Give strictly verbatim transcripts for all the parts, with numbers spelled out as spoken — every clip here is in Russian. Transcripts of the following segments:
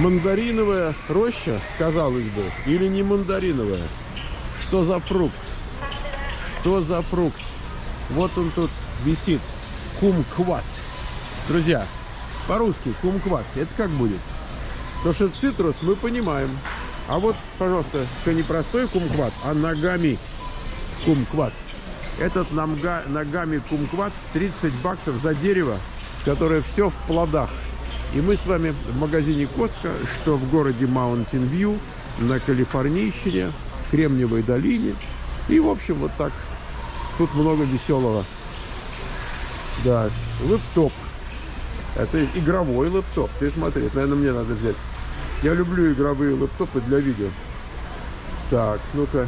Мандариновая роща, казалось бы, или не мандариновая? Что за фрукт? Что за фрукт? Вот он тут висит. Кумкват. Друзья, по-русски кумкват. Это как будет? Потому что цитрус мы понимаем. А вот, пожалуйста, все не простой кумкват, а нагами кумкват. Этот намга, нагами кумкват тридцать баксов за дерево, которое все в плодах. И мы с вами в магазине Костко, что в городе Маунтин-Вью, на Калифорнийщине, в Кремниевой долине. И, в общем, вот так. Тут много веселого. Да, лэптоп. Это игровой лэптоп. Ты смотри, наверное, мне надо взять. Я люблю игровые лэптопы для видео. Так, ну-ка.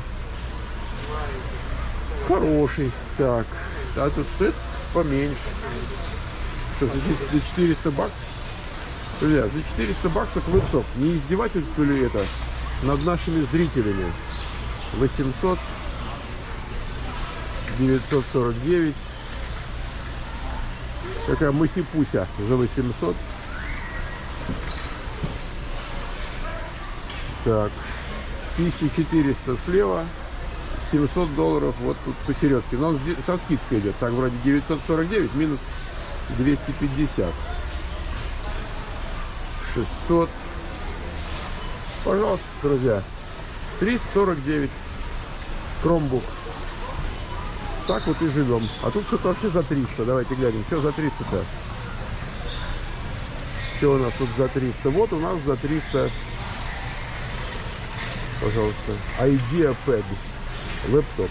Хороший. Так. А тут что это? Поменьше. Что, за четыреста баксов? Друзья, за четыреста баксов лэптоп. Не издевательство ли это над нашими зрителями? восемьсот, девятьсот сорок девять. Какая мыси-пуся за восемьсот. Так. тысяча четыреста слева. семьсот долларов вот тут посередке. Но он со скидкой идет. Так, вроде девятьсот сорок девять минус двести пятьдесят. шестьсот. Пожалуйста, друзья. триста сорок девять. Chromebook. Так вот и живем. А тут что-то вообще за триста. Давайте глянем. Что за триста-то? Что у нас тут за триста? Вот у нас за триста. Пожалуйста. IdeaPad. Лэптоп.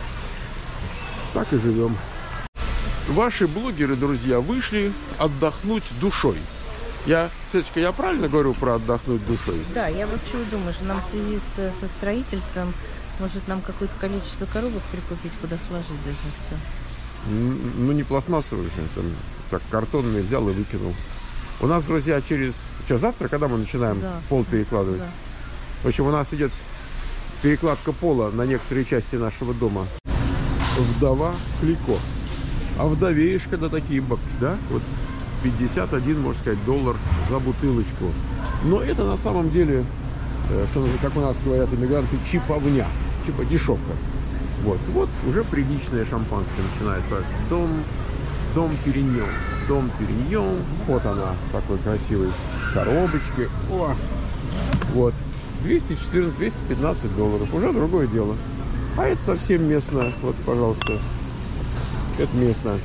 Так и живем. Ваши блогеры, друзья, вышли отдохнуть душой. Я, Светочка, я правильно говорю про отдохнуть душой? Да, я вот что думаю, что нам в связи с, со строительством, может, нам какое-то количество коробок прикупить, куда сложить даже все. Ну, не пластмассовые же, там, так, картонные взял и выкинул. У нас, друзья, через... Что, завтра, когда мы начинаем да. пол перекладывать? Да. В общем, у нас идет перекладка пола на некоторые части нашего дома. Вдова Клико. А вдовеешь, когда такие бабки, да? Вот пятьдесят один, можно сказать, доллар за бутылочку. Но это на самом деле, что, как у нас говорят иммигранты, чиповня. Типа дешевка. Вот. Вот уже приличное шампанское начинается. Дом, дом Периньон. Дом Периньон. Вот она, такой красивой коробочке. О! Вот. двести четырнадцать — двести пятнадцать долларов. Уже другое дело. А это совсем местно. Вот, пожалуйста. Это местно.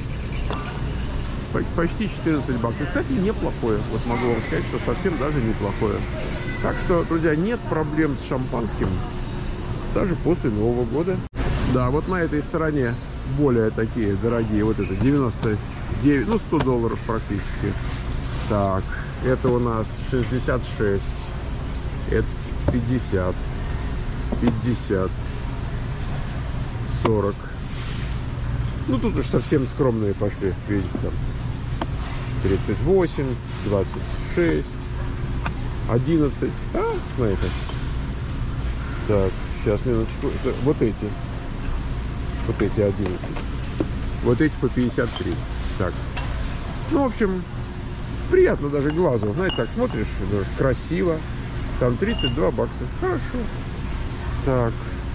Почти четырнадцать баксов. Кстати, неплохое. Вот могу вам сказать, что совсем даже неплохое. Так что, друзья, нет проблем с шампанским. Даже после Нового года. Да, вот на этой стороне более такие дорогие. Вот это девяносто девять, ну сто долларов практически. Так, это у нас шестьдесят шесть. Это пятьдесят. пятьдесят. сорок. Ну, тут уж совсем скромные пошли. Видите, там тридцать восемь, двадцать шесть, одиннадцать. А, на это. Так, сейчас, минуточку. Это вот эти. Вот эти одиннадцать. Вот эти по пятьдесят три. Так. Ну, в общем, приятно даже глазу. Знаете, так смотришь, красиво. Там тридцать два бакса. Хорошо. Так.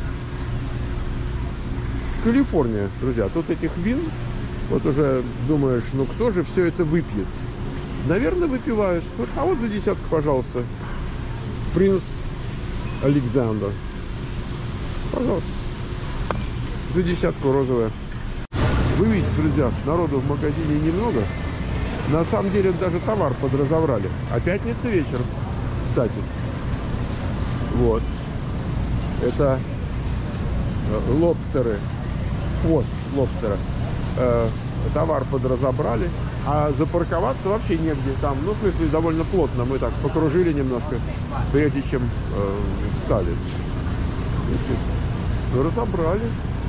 Калифорния, друзья. Тут этих вин, вот уже думаешь, ну кто же все это выпьет? Наверное, выпивают. Вот, а вот за десятку, пожалуйста. Принц Александр. Пожалуйста. За десятку розовая. Вы видите, друзья, народу в магазине немного. На самом деле даже товар подразобрали. А пятница вечер, кстати. Вот. Это лобстеры. Хвост лобстера. Э, товар подразобрали. А запарковаться вообще негде. Там, ну, в смысле, довольно плотно. Мы так покружили немножко, прежде чем э, встали. Ну, разобрали.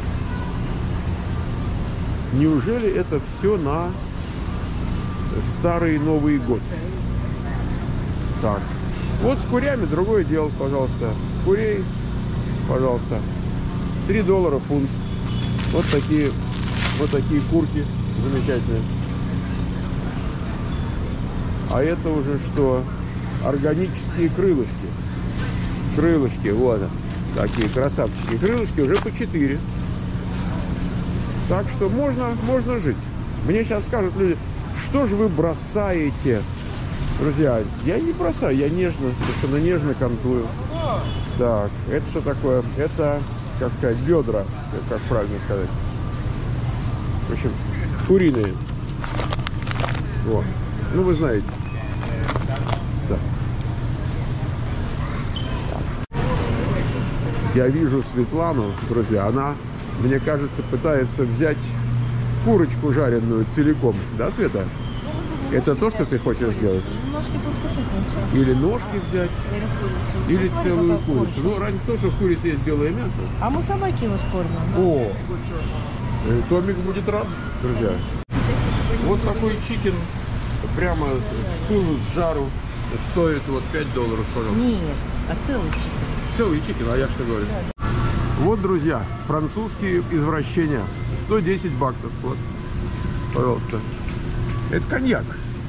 Неужели это все на старый Новый год? Так. Вот с курями другое дело, пожалуйста. Курей, пожалуйста. три доллара фунт. Вот такие, вот такие курки замечательные. А это уже что? органические крылышки. Крылышки, вот такие красавчики. Крылышки уже по четыре. Так что можно, можно жить. Мне сейчас скажут люди, что же вы бросаете? Друзья, я не бросаю, я нежно, совершенно нежно кантую. Так, это что такое? Это, как сказать, бедра, как правильно сказать. В общем, куриные. Вот. Ну, вы знаете. Да. Я вижу Светлану, друзья, она, мне кажется, пытается взять курочку жареную целиком. Да, Света? Это то, что ты хочешь сделать? Ножки покушать ничего. Или ножки взять, Или курицу. или целую курицу. Ну, раньше тоже в курице есть белое мясо. А мы собаки его скормим. Да? О, э, Томик будет рад, друзья. Вот такой чикен прямо с пылу, с жару стоит вот пять долларов, пожалуйста. Нет, а целый чикен. Целый чикен, а я что говорю? Вот, друзья, французские извращения. сто десять баксов, вот, пожалуйста. Это коньяк.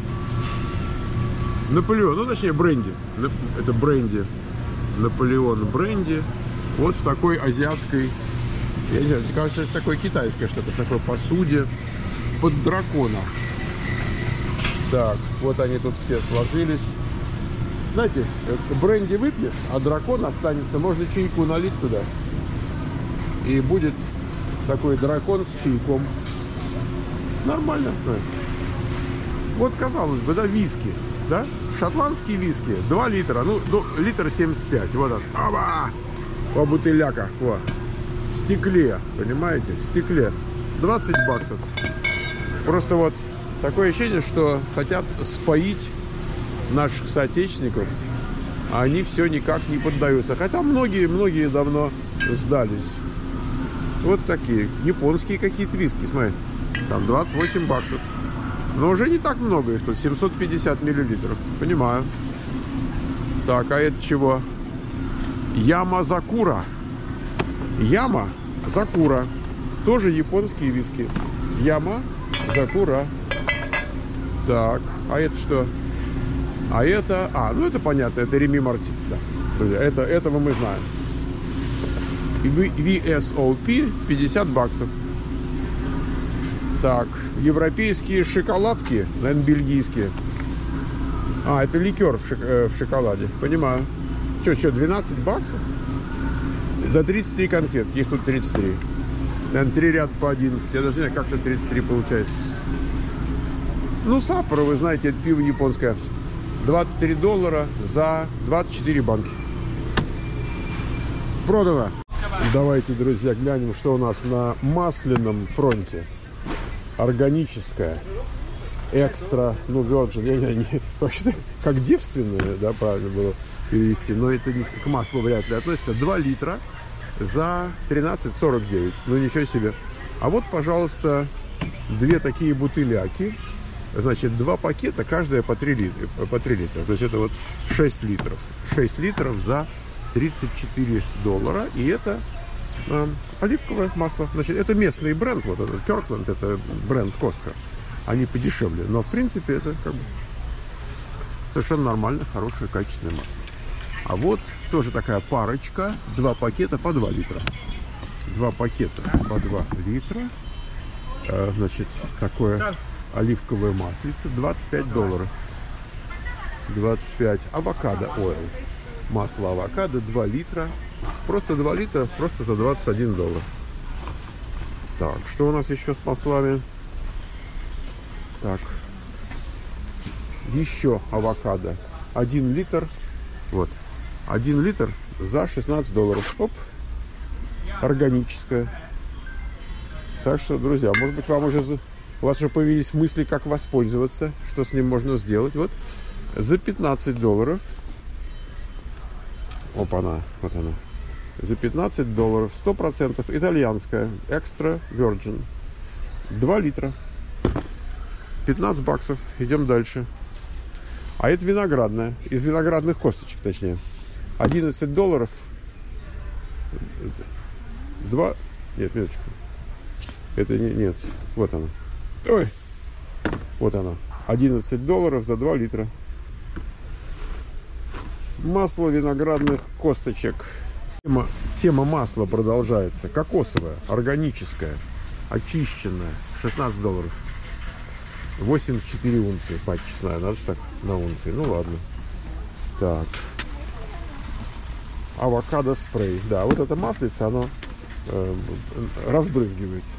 Наполеон, ну точнее бренди. Это бренди. Наполеон бренди. Вот в такой азиатской, я не знаю, кажется, это такое китайское что-то, в такой посуде под дракона. Так, вот они тут все сложились. Знаете, бренди выпьешь, а дракон останется. Можно чайку налить туда. И будет такой дракон с чайком. Нормально. Вот, казалось бы, да, виски, да? Шотландские виски, два литра, ну, ну литр семьдесят пять, вот он, оба! По бутыляка, вот, в стекле, понимаете, в стекле, двадцать баксов. Просто вот такое ощущение, что хотят споить наших соотечественников, а они все никак не поддаются. Хотя многие-многие давно сдались. Вот такие, японские какие-то виски, смотри, там двадцать восемь баксов. Но уже не так много их тут, семьсот пятьдесят миллилитров. Понимаю. Так, а это чего? Ямазакура. Ямазакура. Тоже японские виски. Ямазакура. Так, а это что? А это... А, ну это понятно, это Реми Мартин. Да. Друзья, это, этого мы знаем. ви эс о пи пятьдесят баксов. Так, европейские шоколадки, наверное, бельгийские. А, это ликер в, шок э, в шоколаде. Понимаю. Что, что, двенадцать баксов? За тридцать три конфетки. Их тут тридцать три. Наверное, три ряда по одиннадцать. Я даже не знаю, как это тридцать три получается. Ну, Саппоро, вы знаете, это пиво японское. двадцать три доллара за двадцать четыре банки. Продано. Давайте, друзья, глянем, что у нас на масляном фронте. Органическая, экстра, ну, virgin, я не, не, вообще-то как девственная, да, правильно было перевести, но это не, к маслу вряд ли относится. два литра за тринадцать сорок девять, ну, ничего себе. А вот, пожалуйста, две такие бутыляки, значит, два пакета, каждая по три литра, по три литра, то есть это вот шесть литров, шесть литров за тридцать четыре доллара, и это... оливковое масло. Значит, это местный бренд, вот этот Kirkland, это бренд Costco. Они подешевле, но в принципе это как бы совершенно нормально, хорошее, качественное масло. А вот тоже такая парочка, два пакета по два литра. Два пакета по два литра. Значит, такое оливковое маслице, двадцать пять долларов. двадцать пять. Авокадо ойл. Масло авокадо, два литра. Просто два литра, просто за двадцать один доллар. Так, что у нас еще с маслами? Так. Еще авокадо. один литр. Вот. один литр за шестнадцать долларов. Оп. Органическое. Так что, друзья, может быть, вам уже... У вас уже появились мысли, как воспользоваться. Что с ним можно сделать. Вот. За пятнадцать долларов. Опа-на. Вот она. За пятнадцать долларов, сто процентов итальянская, экстра virgin, два литра, пятнадцать баксов. Идем дальше. А это виноградная, из виноградных косточек, точнее, одиннадцать долларов, два, нет, минуточку, это не, нет, вот она, ой, вот она, одиннадцать долларов за два литра. Масло виноградных косточек. Тема, тема масла продолжается. Кокосовое, органическое, очищенное. шестнадцать долларов. восемьдесят четыре унции. Пать честная, надо же так на унции. Ну ладно. Так. Авокадо спрей. Да, вот это маслице, оно э, разбрызгивается.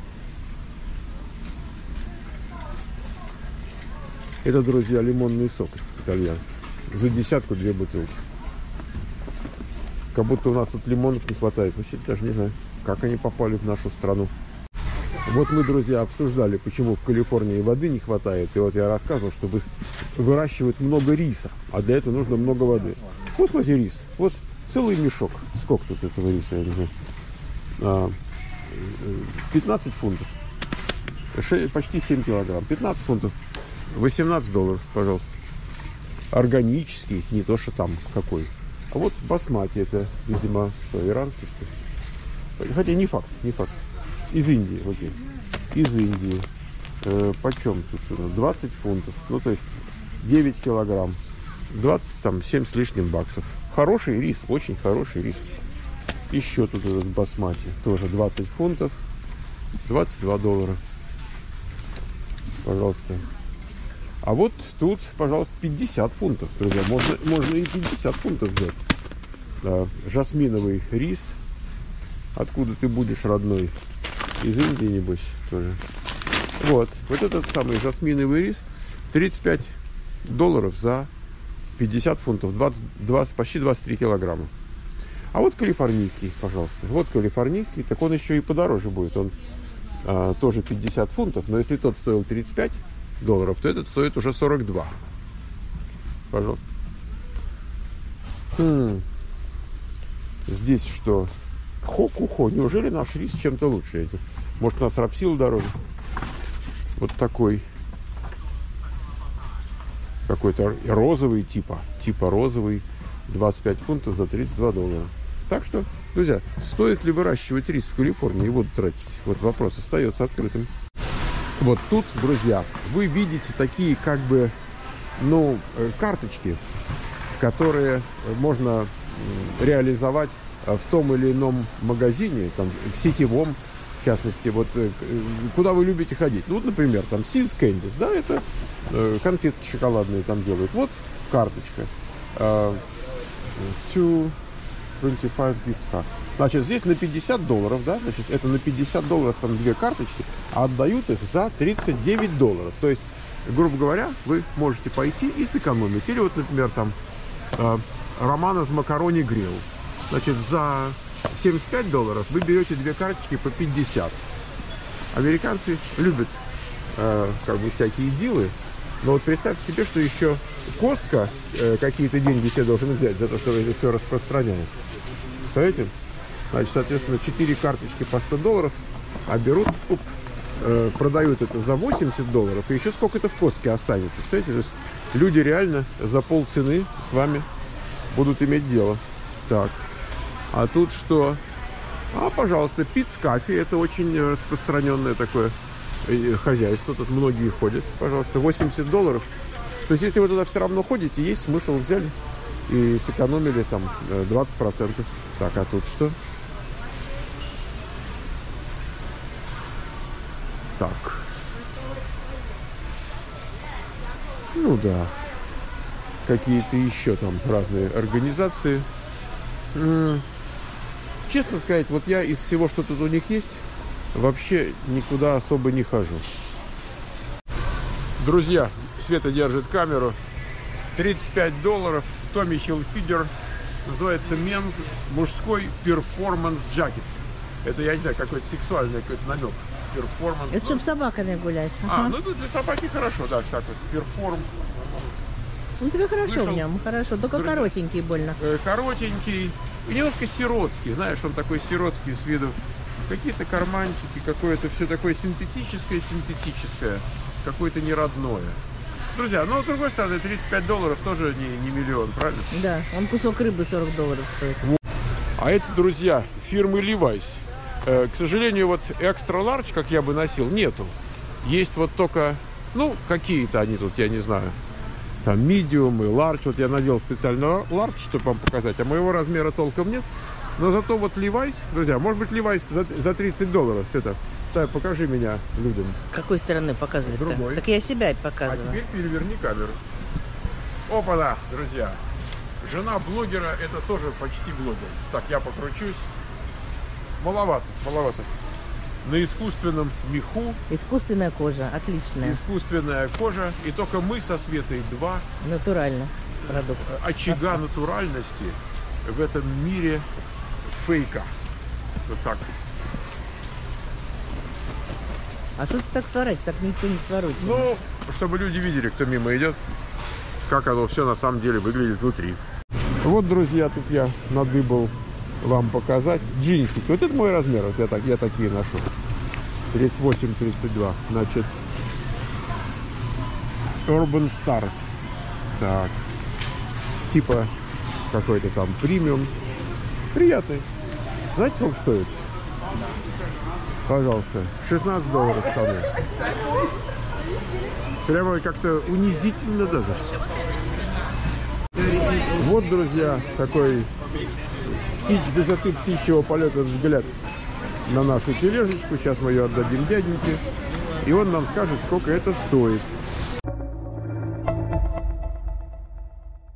Это, друзья, лимонный сок итальянский. За десятку две бутылки. Как будто у нас тут лимонов не хватает. Вообще даже не знаю, как они попали в нашу страну. Вот мы, друзья, обсуждали, почему в Калифорнии воды не хватает. И вот я рассказывал, что выращивают много риса. А для этого нужно много воды. Вот, смотрите, рис. Вот целый мешок. Сколько тут этого риса, я не знаю. А, пятнадцать фунтов. шесть, почти семь килограмм. пятнадцать фунтов. восемнадцать долларов, пожалуйста. Органический, не то, что там какой. А вот басмати, это, видимо, что, иранский, что ли? Хотя не факт, не факт. Из Индии, окей. Из Индии. Э, почем тут? двадцать фунтов. Ну, то есть девять килограмм. двадцать, там, семь с лишним баксов. Хороший рис, очень хороший рис. Еще тут этот басмати. Тоже двадцать фунтов. двадцать два доллара. Пожалуйста. А вот тут, пожалуйста, пятьдесят фунтов, друзья. Можно, можно и пятьдесят фунтов взять. Да, жасминовый рис. Откуда ты будешь, родной? Из Индии, небось, тоже. Вот. Вот этот самый жасминовый рис. тридцать пять долларов за пятьдесят фунтов. двадцать, двадцать, почти двадцать три килограмма. А вот калифорнийский, пожалуйста. Вот калифорнийский. Так он еще и подороже будет. Он а, тоже пятьдесят фунтов. Но если тот стоил тридцать пять долларов, то этот стоит уже сорок два. Пожалуйста. Хм. Здесь что? Хо-ку-хо. Неужели наш рис чем-то лучше? Эти? Может, у нас рапсил дороже? Вот такой. Какой-то розовый типа. Типа розовый. двадцать пять фунтов за тридцать два доллара. Так что, друзья, стоит ли выращивать рис в Калифорнии и воду тратить? Вот вопрос остается открытым. Вот тут, друзья, вы видите такие как бы, ну, карточки, которые можно реализовать в том или ином магазине, там, в сетевом, в частности, вот, куда вы любите ходить. Ну, вот, например, там, See's Candies, да, это конфетки шоколадные там делают. Вот карточка. two twenty-five gift card. Значит, здесь на пятьдесят долларов, да, значит, это на пятьдесят долларов там две карточки, а отдают их за тридцать девять долларов. То есть, грубо говоря, вы можете пойти и сэкономить. Или вот, например, там, э, Романо's Macaroni Grill. Значит, за семьдесят пять долларов вы берете две карточки по пятьдесят. Американцы любят, э, как бы, всякие дилы. Но вот представьте себе, что еще Костка э, какие-то деньги себе должен взять за то, что это все распространяет. Представляете? Значит, соответственно, четыре карточки по сто долларов, а берут, уп, э, продают это за восемьдесят долларов, и еще сколько-то в Костке останется. Представляете? То есть люди реально за полцены с вами будут иметь дело. Так, а тут что? А, пожалуйста, Peet's Coffee, это очень распространенное такое хозяйство, тут многие ходят. Пожалуйста, восемьдесят долларов. То есть, если вы туда все равно ходите, есть смысл, взяли и сэкономили там двадцать процентов. Так, а тут что? Так. Ну да. Какие-то еще там разные организации. М-м. Честно сказать, вот я из всего, что тут у них есть, вообще никуда особо не хожу. Друзья, Света держит камеру. тридцать пять долларов. Tommy Hilfiger. Называется Men's мужской перформанс джакет. Это, я не знаю, какой-то сексуальный какой-то намек. Перформанс. Это чтобы с собаками гулять. А, Ага. ну это для собаки хорошо, да, всякое. Перформ. Ну тебе хорошо Вышел. в нем, хорошо. Только Друзья. коротенький больно. Э, коротенький. И немножко сиротский. Знаешь, он такой сиротский с виду. Какие-то карманчики, какое-то все такое синтетическое, синтетическое. Какое-то неродное. Друзья, но с другой стороны, тридцать пять долларов тоже не, не миллион, правильно? Да, он кусок рыбы сорок долларов стоит. А это, друзья, фирмы Levi's. Э, к сожалению, вот extra large, как я бы носил, нету. Есть вот только, ну, какие-то они тут, я не знаю. Там медиум и ларч. Вот я надел специально ларч, чтобы вам показать. А моего размера толком нет. Но зато вот Levi's, друзья, может быть Levi's за, за тридцать долларов. Это, Сай, покажи меня людям. Какой стороны показывает-то? Другой. Так я себя А показываю. теперь переверни камеру. Опа-да, друзья. Жена блогера, это тоже почти блогер. Так, я покручусь. Маловато, маловато. На искусственном меху. Искусственная кожа, отличная. Искусственная кожа. И только мы со Светой два Натурально продукт. очага натуральности в этом мире фейка. Вот так. А что ты так сворачиваешь? Так ничего не сворачиваешь. Ну, чтобы люди видели, кто мимо идет, как оно все на самом деле выглядит внутри. Вот, друзья, тут я надыбал вам показать джинсики. Вот это мой размер, вот я, так, я такие ношу. тридцать восемь тридцать два. Значит, Urban Star. Так. Типа какой-то там премиум. Приятный. Знаете, сколько стоит? Пожалуйста. шестнадцать долларов штаны. Прямо как-то унизительно даже. Вот, друзья, такой с птич, высоты птичьего полета взгляд на нашу тележечку. Сейчас мы ее отдадим дяденьке. И он нам скажет, сколько это стоит.